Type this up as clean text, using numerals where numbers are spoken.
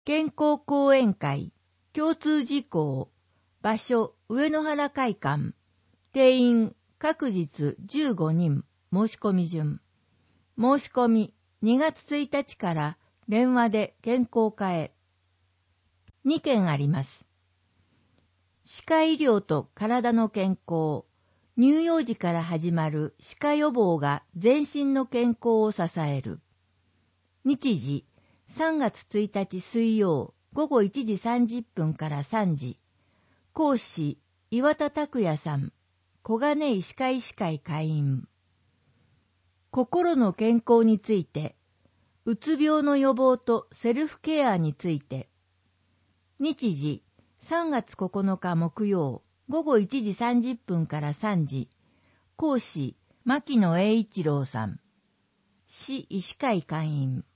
健康講演会、共通事項、場所、上野原会館、定員、各日15人、申し込み順。申し込み、2月1日から電話で健康課へ。2件あります。歯科医療と体の健康、乳幼児から始まる歯科予防が全身の健康を支える。日時、3月1日水曜午後1時30分から3時。講師、岩田拓也さん、小金井歯科医師会会員。心の健康について、うつ病の予防とセルフケアについて。日時、3月9日木曜午後1時30分から3時。講師、牧野栄一郎さん。市医師会会員。